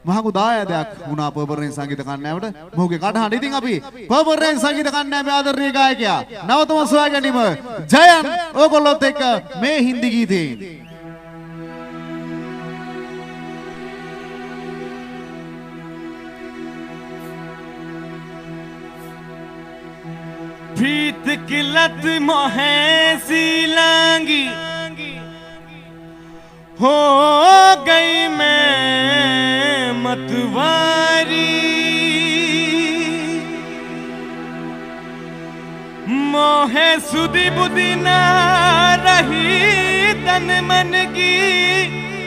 මහඟු දායාදයක් වුණා purple rain සංගීත කණ්ඩායමට. මොහුගේ කටහඬ. ඉතින් අපි පර්පල් රේන් සංගීත කණ්ඩායමේ ආදරණීය ගායකයා නවතම සොයා ගැනීම ජයන් ඕගොල්ලොත් එක්ක මේ හින්දි ගීතයෙන්. प्रीत की लत मोहे सी लांगी हो गई मैं मतवारी मोहे सुधी बुद्धि ना रही तन मन की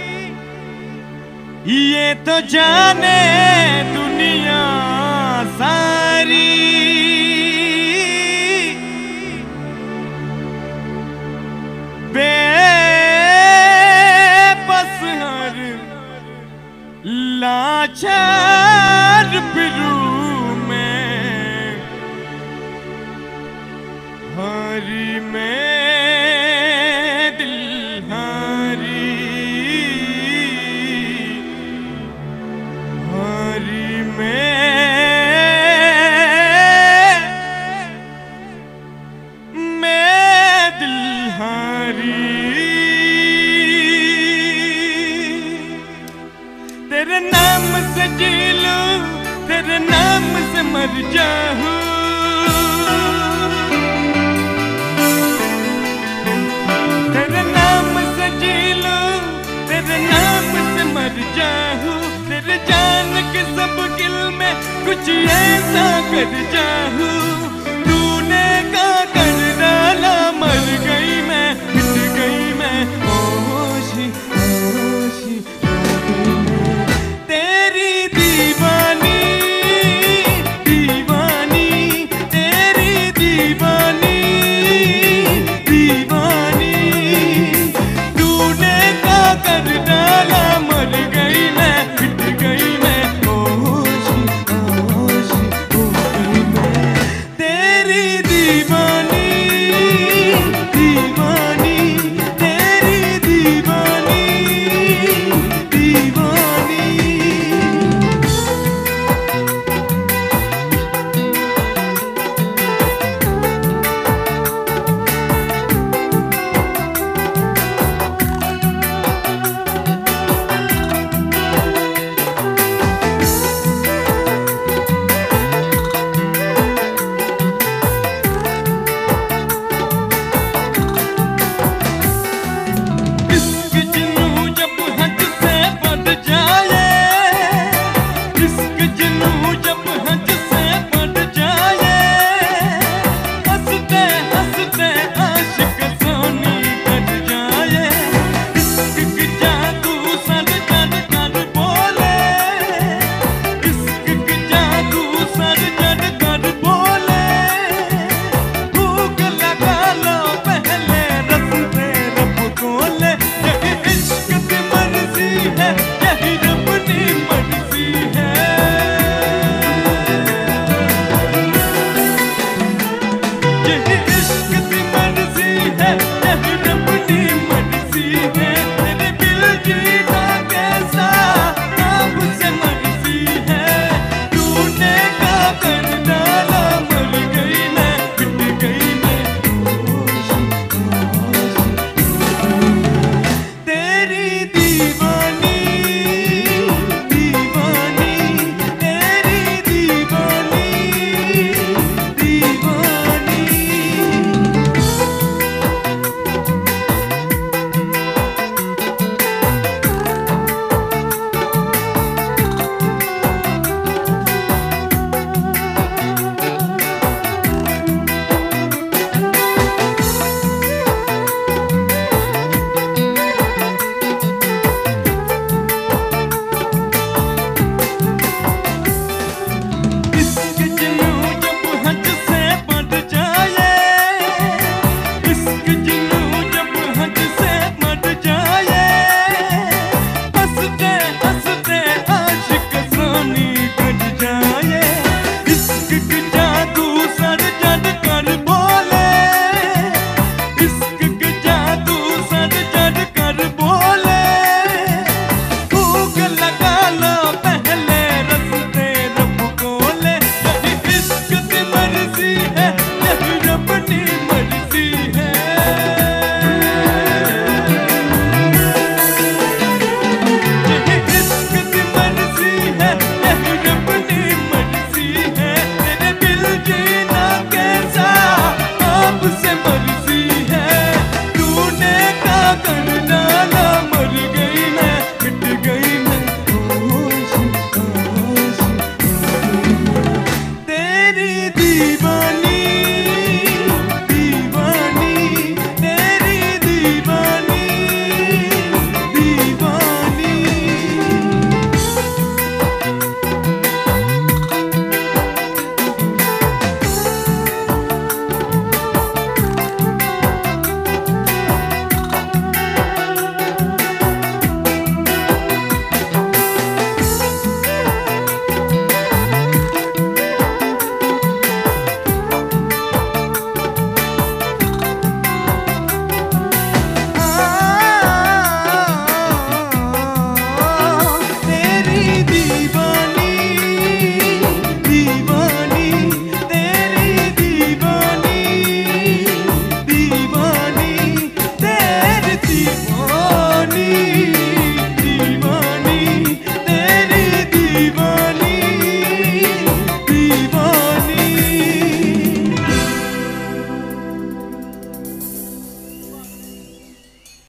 ये तो जाने दुनिया सारी बेबस हर लाचार फिरू मैं हारी में दिल हारी हारी में दिल हारी तेरे नाम से जी लूं तेरे नाम से मर जाऊं तेरे नाम से जी लूं तेरे नाम से मर जाऊं तेरे जान के सब दिल में कुछ ऐसा कर जाऊं तूने का कर डाला मर गई